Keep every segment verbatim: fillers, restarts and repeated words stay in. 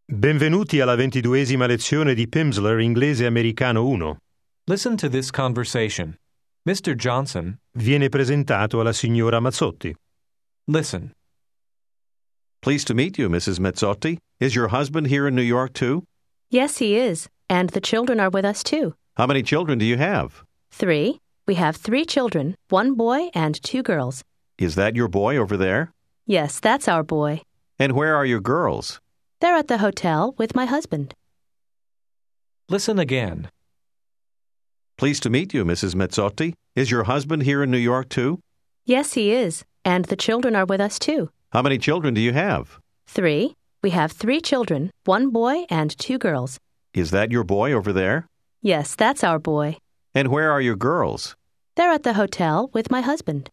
Benvenuti alla ventiduesima lezione di Pimsleur Inglese Americano uno. Listen to this conversation. Mister Johnson, Viene presentato alla signora Mazzotti. listen. Pleased to meet you, Missus Mazzotti. Is your husband here in New York, too? Yes, he is. And the children are with us, too. How many children do you have? Three. We have three children, one boy and two girls. Is that your boy over there? Yes, that's our boy. And where are your girls? They're at the hotel with my husband. Listen again. Pleased to meet you, Missus Mazzotti. Is your husband here in New York, too? Yes, he is. And the children are with us, too. How many children do you have? Three. We have three children, one boy and two girls. Is that your boy over there? Yes, that's our boy. And where are your girls? They're at the hotel with my husband.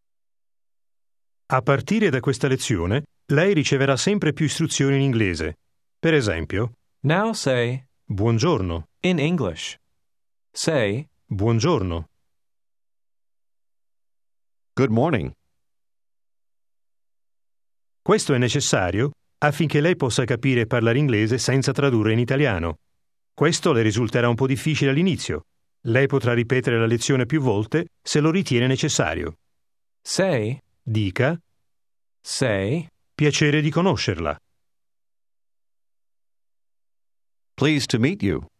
A partire da questa lezione, lei riceverà sempre più istruzioni in inglese. Per esempio, Now say, buongiorno, in English. Say, buongiorno, Good morning. Questo è necessario affinché lei possa capire e parlare inglese senza tradurre in italiano. Questo le risulterà un po' difficile all'inizio. Lei potrà ripetere la lezione più volte se lo ritiene necessario. say, Dica, say, piacere di conoscerla. Pleased to meet you.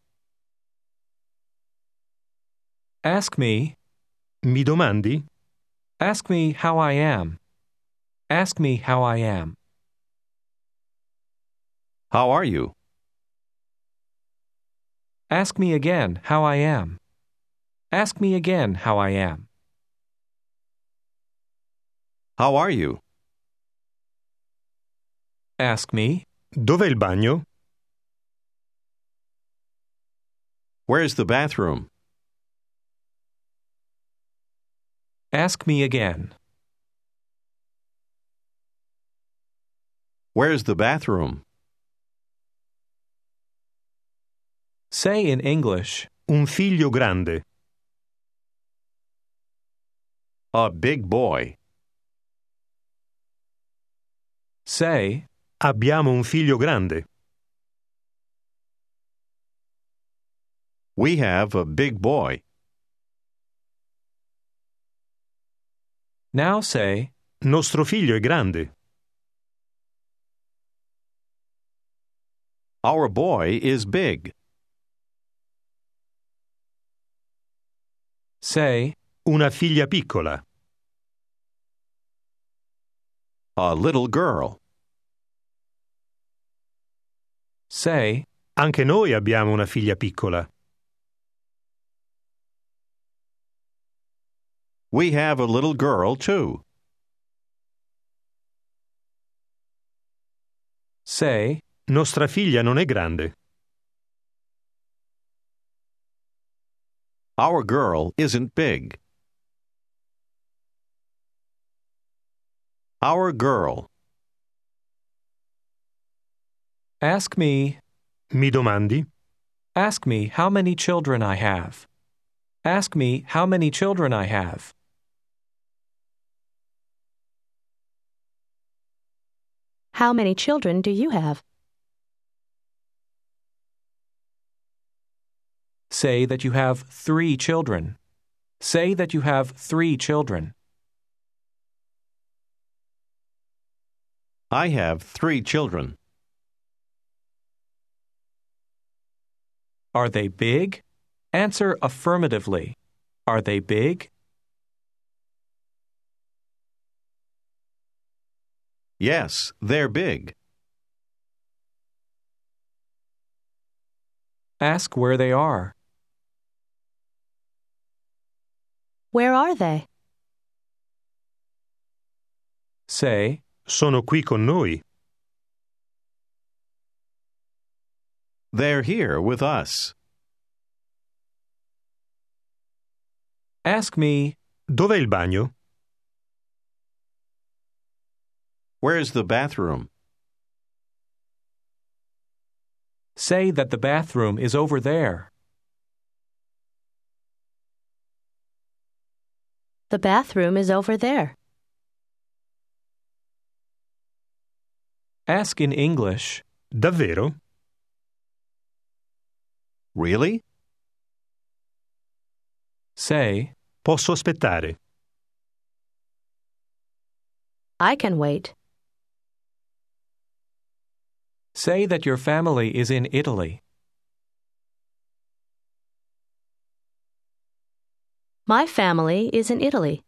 ask me, Mi domandi? ask me how I am. Ask me how I am. How are you? Ask me again how I am. Ask me again how I am. How are you? Ask me, Dov'è il bagno? Where's the bathroom? ask me again. Where's the bathroom? Say in English, Un figlio grande. A big boy. say, Abbiamo un figlio grande. We have a big boy. now say, Nostro figlio è grande. Our boy is big. say, Una figlia piccola. A little girl. say, Anche noi abbiamo una figlia piccola. We have a little girl, too. say, Nostra figlia non è grande. Our girl isn't big. Our girl. ask me, Mi domandi? ask me how many children I have. Ask me how many children I have. How many children do you have? Say that you have three children. Say that you have three children. I have three children. Are they big? Answer affirmatively. Are they big? Yes, they're big. Ask where they are. Where are they? Say, Sono qui con noi. They're here with us. ask me, Dov'è il bagno? Where's the bathroom? say that the bathroom is over there. The bathroom is over there. Ask in English, Davvero? Really? Say, Posso aspettare. I can wait. say that your family is in Italy. My family is in Italy.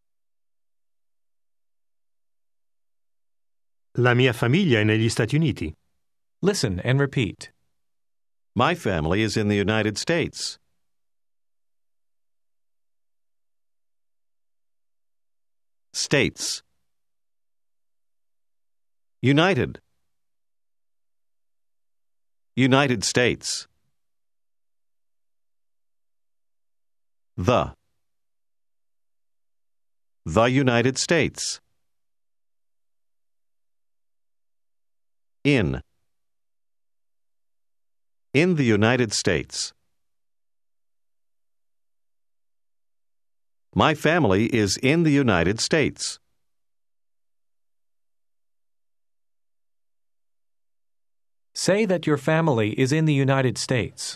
La mia famiglia è negli Stati Uniti. Listen and repeat. My family is in the United States. States. United. United States. The. The United States. In. In the United States. My family is in the United States. Say that your family is in the United States.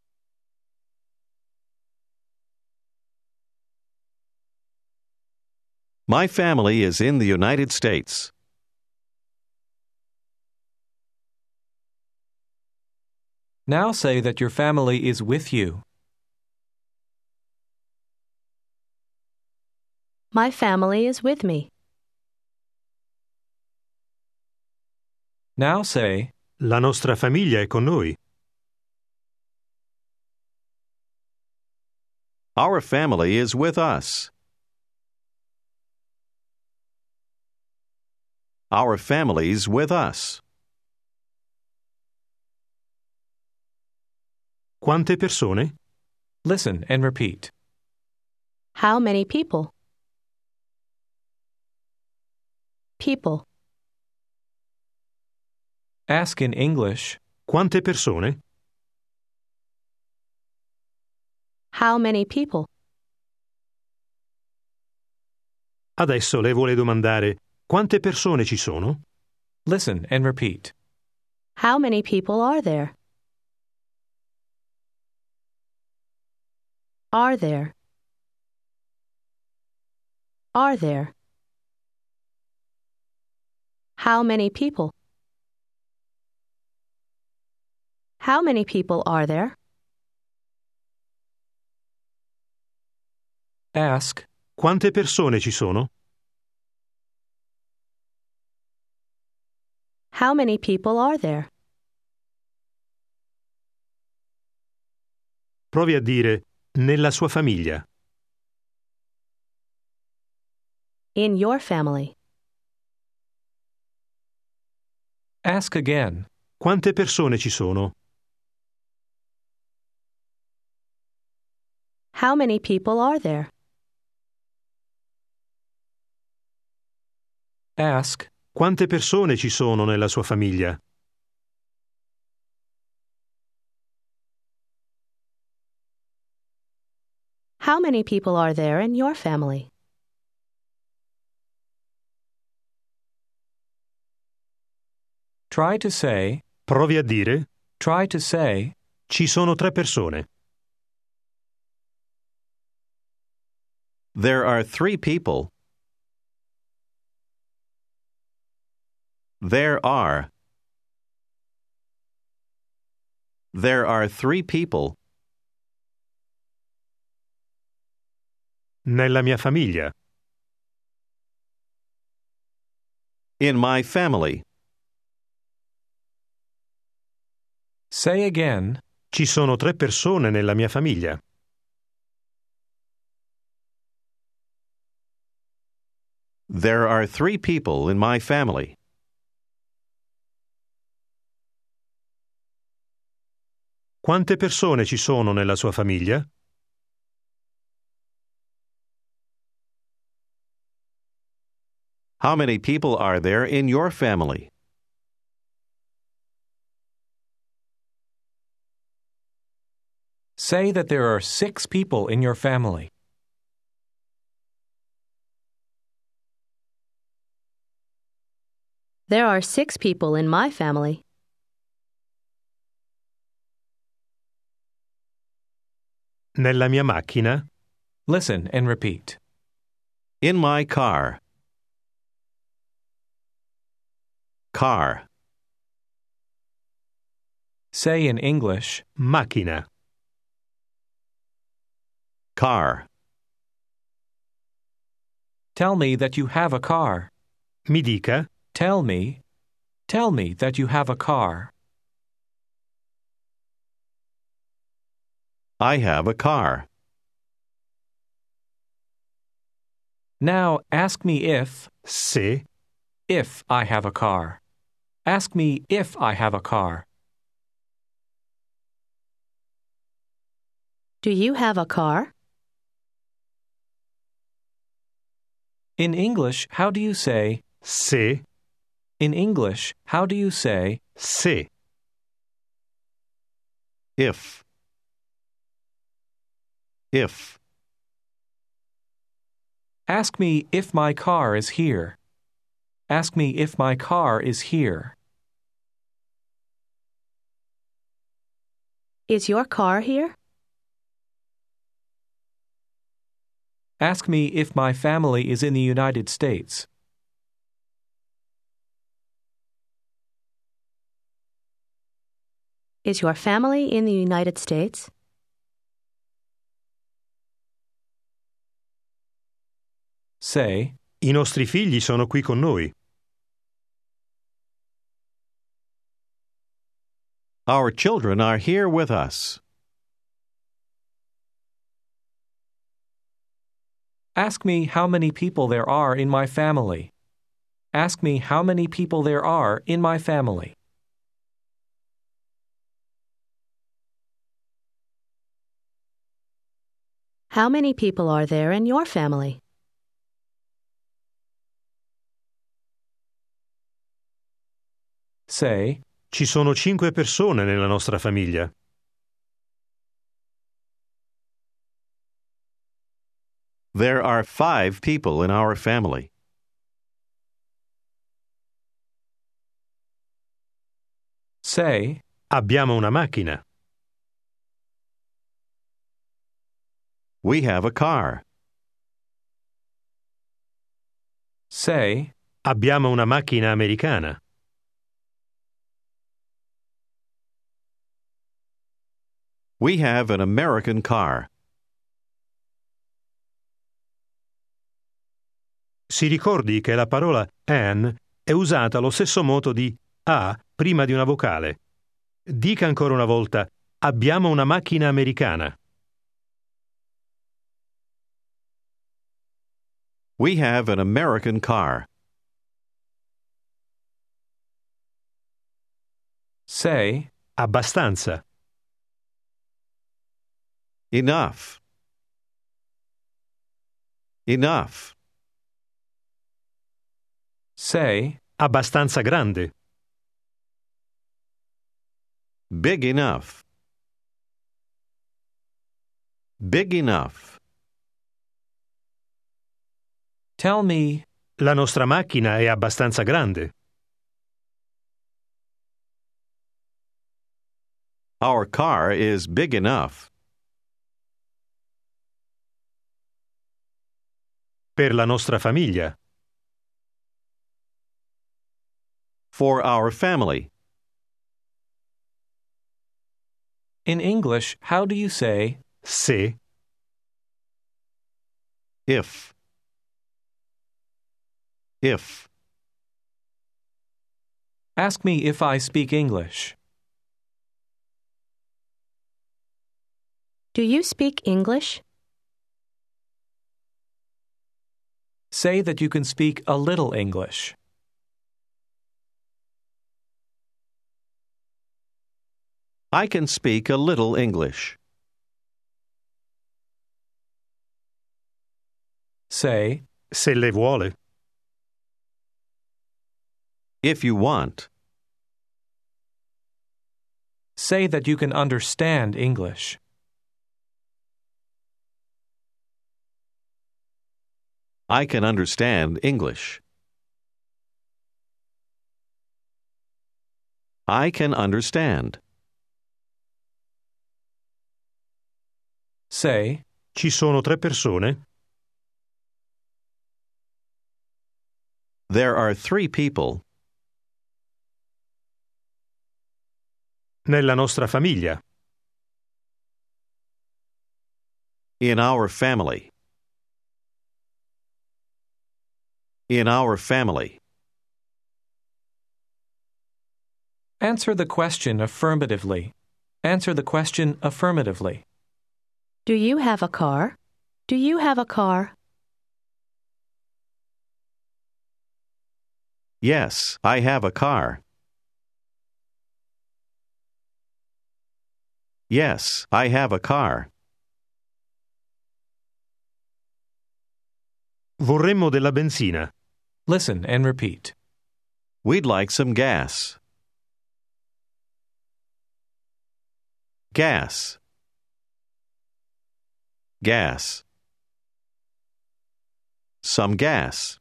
My family is in the United States. Now say that your family is with you. My family is with me. Now say, La nostra famiglia è con noi. Our family is with us. Our family's with us. Quante persone? listen and repeat. How many people? People. Ask in English, Quante persone? How many people? Adesso lei vuole domandare quante persone ci sono? listen and repeat. How many people are there? Are there? Are there? How many people? How many people are there? Ask, Quante persone ci sono? How many people are there? Provi a dire nella sua famiglia. In your family. ask again. Quante persone ci sono? How many people are there? Ask, Quante persone ci sono nella sua famiglia? How many people are there in your family? try to say, Provi a dire try to say, ci sono tre persone. There are three people. There are. There are three people. Nella mia famiglia. In my family. say again, Ci sono tre persone nella mia famiglia. There are three people in my family. Quante persone ci sono nella sua famiglia? How many people are there in your family? say that there are six people in your family. There are six people in my family. Nella mia macchina? Listen and repeat. In my car. Car. Say in English, Macchina. Car. tell me that you have a car. Mi dica, Tell me. Tell me that you have a car. I have a car. Now ask me if, se, if I have a car. Ask me if I have a car. Do you have a car? In English, how do you say, se, in English, how do you say, se. If. If. ask me if my car is here. Ask me if my car is here. Is your car here? Ask me if my family is in the United States. Is your family in the United States? Say, I nostri figli sono qui con noi. Our children are here with us. ask me how many people there are in my family. Ask me how many people there are in my family. How many people are there in your family? Say, Ci sono cinque persone nella nostra famiglia. There are five people in our family. say, Abbiamo una macchina. We have a car. say, Abbiamo una macchina americana. We have an American car. Si ricordi che la parola an è usata allo stesso modo di a prima di una vocale. Dica ancora una volta: abbiamo una macchina americana. We have an American car. say, Abbastanza. Enough. Enough. say, Abbastanza grande. Big enough. Big enough. tell me, La nostra macchina è abbastanza grande. Our car is big enough. Per la nostra famiglia. For our family. in English, how do you say, Se, If. If. ask me if I speak English. Do you speak English? Say that you can speak a little English. I can speak a little English. Say, se le vuole. If you want. say that you can understand English. I can understand English. I can understand. Say, Ci sono tre persone? There are three people. Nella nostra famiglia. In our family. In our family. answer the question affirmatively. Answer the question affirmatively. Do you have a car? Do you have a car? Yes, I have a car. Yes, I have a car. Vorremmo della benzina. Listen and repeat. We'd like some gas. Gas. Gas. Some gas.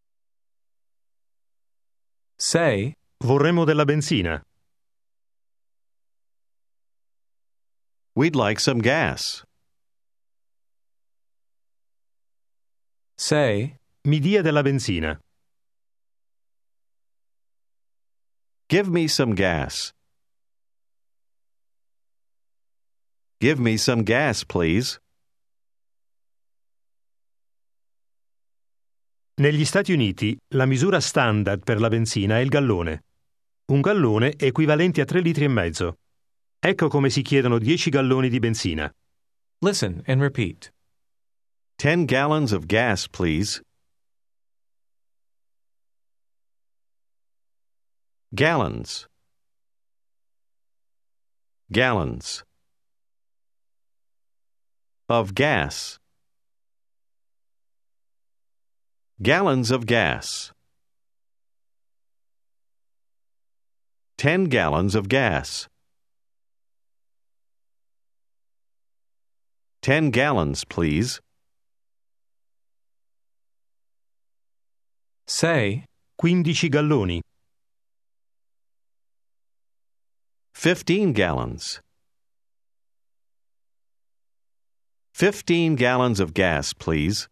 Say, Vorremmo della benzina. We'd like some gas. say, Mi dia della benzina. Give me some gas. Give me some gas, please. Negli Stati Uniti la misura standard per la benzina è il gallone. Un gallone è equivalente a tre litri e mezzo. Ecco come si chiedono dieci galloni di benzina. listen and repeat. Ten gallons of gas, please. Gallons. Gallons. Of gas. Gallons of gas. Ten gallons of gas. Ten gallons, please. Say, quindici galloni. Fifteen gallons. Fifteen gallons of gas, please.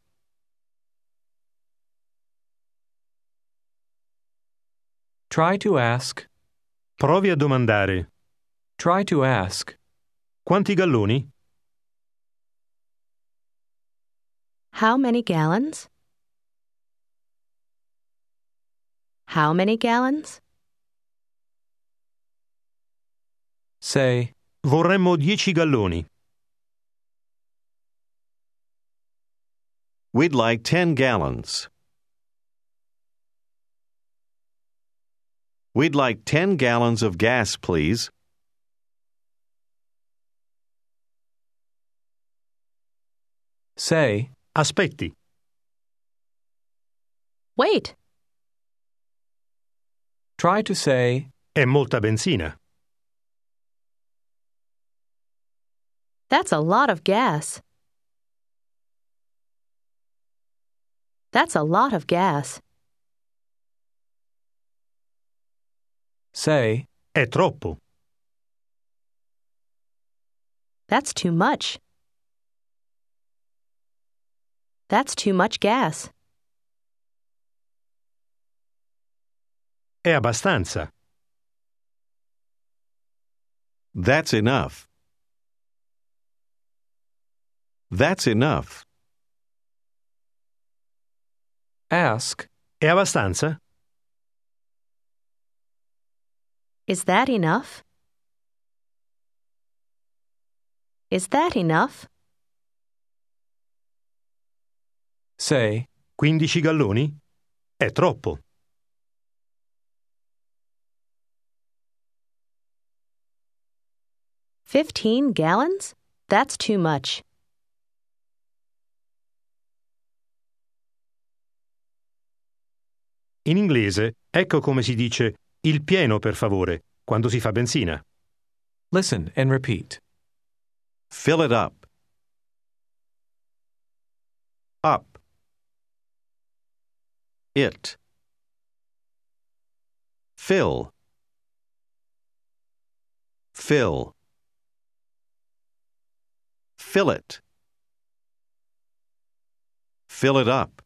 try to ask. Provi a domandare. Try to ask. Quanti galloni? How many gallons? How many gallons? Say, Vorremmo dieci galloni. We'd like ten gallons. We'd like ten gallons of gas, please. say, Aspetti. Wait. try to say, È molta benzina. That's a lot of gas. That's a lot of gas. say, È troppo. That's too much. That's too much gas. È abbastanza. That's enough. That's enough. ask, È abbastanza? Is that enough? Is that enough? say, quindici galloni? È troppo. Fifteen gallons? That's too much. In inglese, ecco come si dice il pieno, per favore, quando si fa benzina. listen and repeat. Fill it up. Up. It. Fill. Fill. Fill it. Fill it up.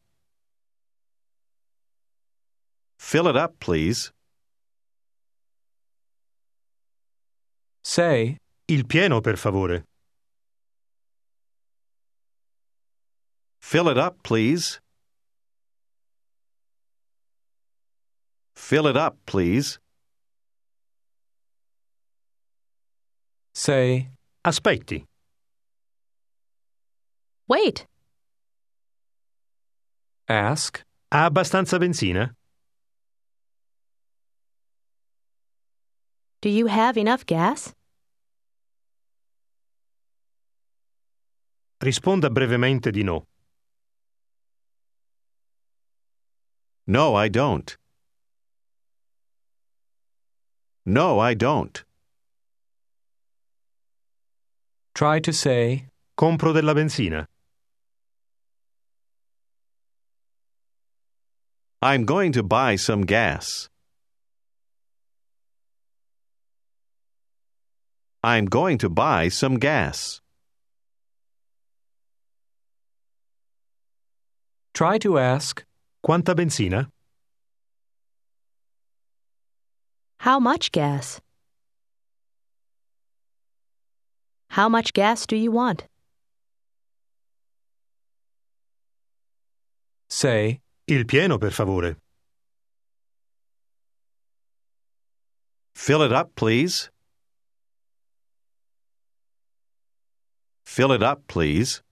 Fill it up, please. Say, Il pieno, per favore. Fill it up, please. Fill it up, please. say, Aspetti. Wait. ask, Ha abbastanza benzina? Do you have enough gas? Risponda brevemente di no. No, I don't. No, I don't. try to say, Compro della benzina. I'm going to buy some gas. I'm going to buy some gas. try to ask, Quanta benzina? How much gas? How much gas do you want? say, Il pieno, per favore. Fill it up, please. Fill it up, please.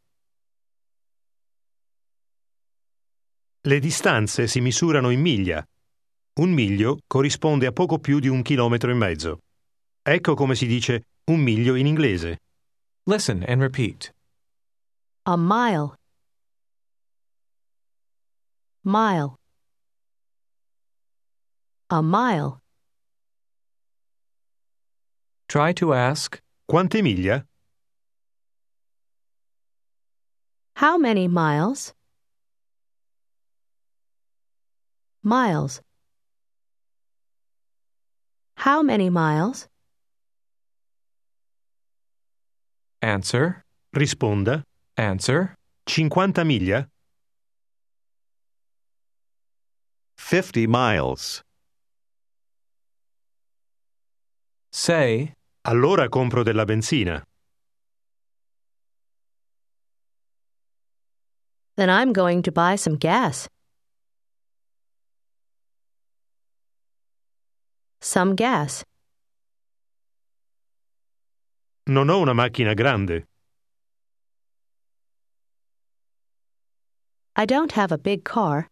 Le distanze si misurano in miglia. Un miglio corrisponde a poco più di un chilometro e mezzo. Ecco come si dice un miglio in inglese. listen and repeat. A mile. Mile. A mile. Try to ask, Quante miglia? How many miles? Miles. How many miles? answer, Risponda. answer, cinquanta miglia? Fifty miles. say, Allora compro della benzina. Then I'm going to buy some gas. Some gas. Non ho una macchina grande. I don't have a big car.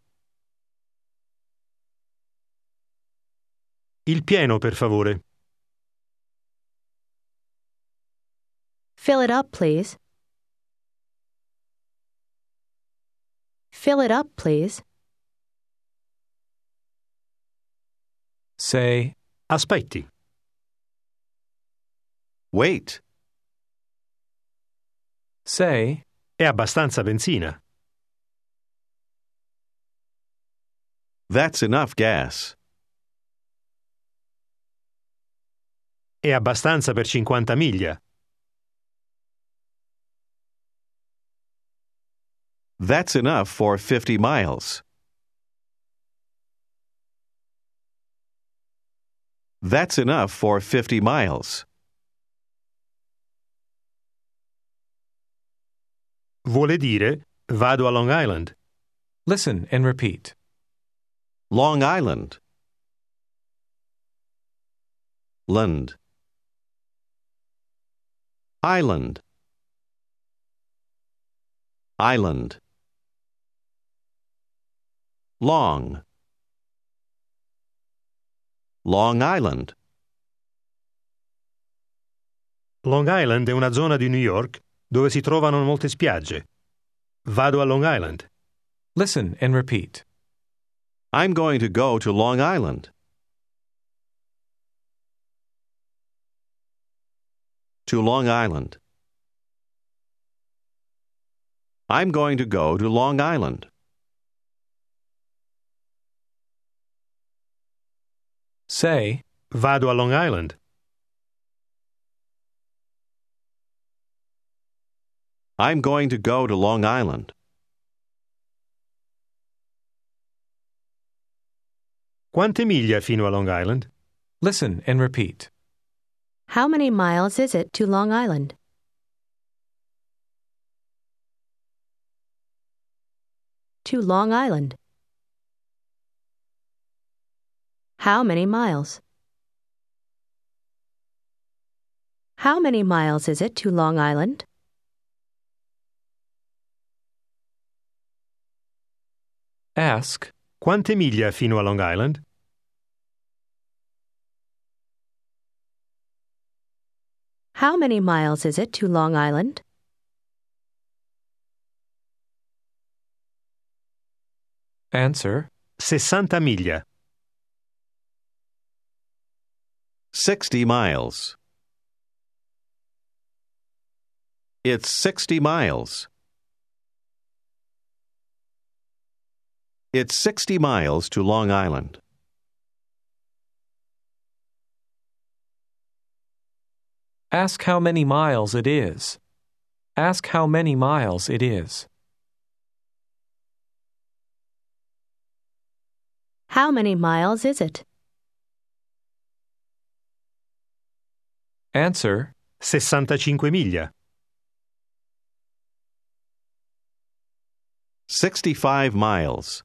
Il pieno, per favore. Fill it up, please. Fill it up, please. say, Aspetti. Wait. say, È abbastanza benzina. That's enough gas. È abbastanza per cinquanta miglia. That's enough for fifty miles. That's enough for fifty miles. Vuole dire vado a Long Island. listen and repeat. Long Island. Land. Island. Island. Long. Long Island. Long Island è una zona di New York dove si trovano molte spiagge. Vado a Long Island. Listen and repeat. I'm going to go to Long Island. To Long Island. I'm going to go to Long Island. Say, Vado a Long Island. I'm going to go to Long Island. Quante miglia fino a Long Island? Listen and repeat. How many miles is it to Long Island? To Long Island. How many miles? How many miles is it to Long Island? Ask, Quante miglia fino a Long Island? How many miles is it to Long Island? answer, sessanta miglia. Sixty miles. It's sixty miles. It's sixty miles to Long Island. ask how many miles it is. Ask how many miles it is. How many miles is it? Answer, sessantacinque miglia. Sixty-five miles.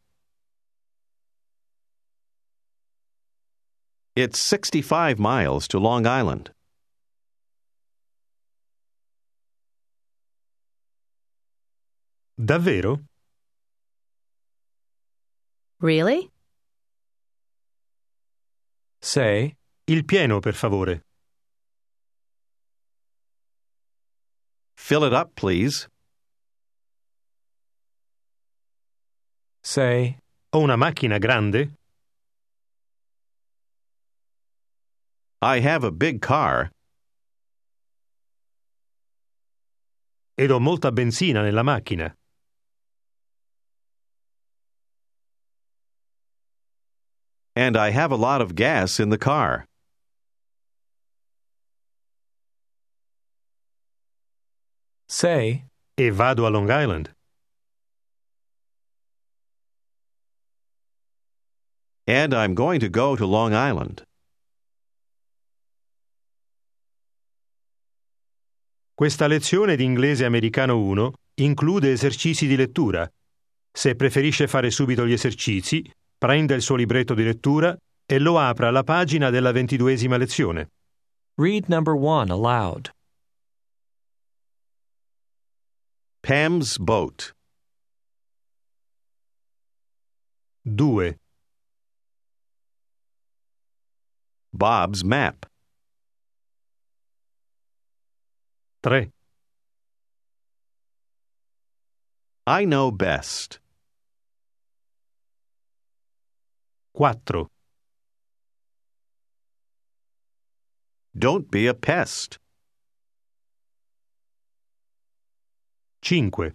It's sixty-five miles to Long Island. Davvero? Really? say, Il pieno, per favore. Fill it up, please. say, Ho una macchina grande? I have a big car. Ed ho molta benzina nella macchina. And I have a lot of gas in the car. say, E vado a Long Island. And I'm going to go to Long Island. Questa lezione di inglese americano uno include esercizi di lettura. Se preferisce fare subito gli esercizi, prenda il suo libretto di lettura e lo apra alla pagina della ventiduesima lezione. read number one aloud. Pam's boat. due, Bob's map. tre, I know best. quattro, Don't be a pest. cinque,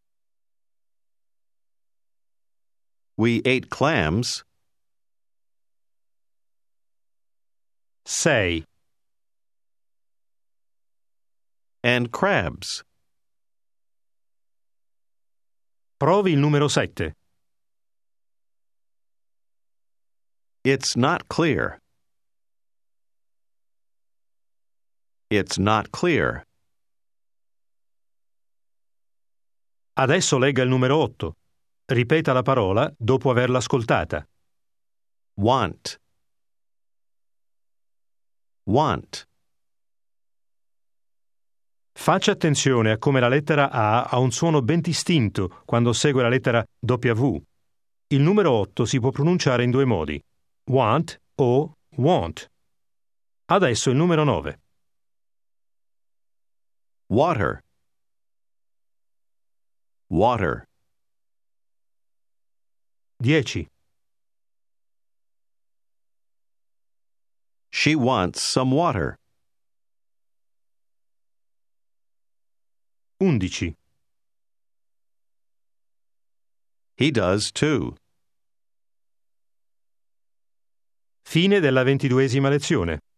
We ate clams. sei, And crabs. provi il numero sette. It's not clear. It's not clear. Adesso legga il numero otto. Ripeta la parola dopo averla ascoltata. Want. Want. Faccia attenzione a come la lettera A ha un suono ben distinto quando segue la lettera W. Il numero otto si può pronunciare in due modi: want o want. Adesso il numero nove. Water. Water. dieci, She wants some water. undici. He does too. Fine della ventiduesima lezione.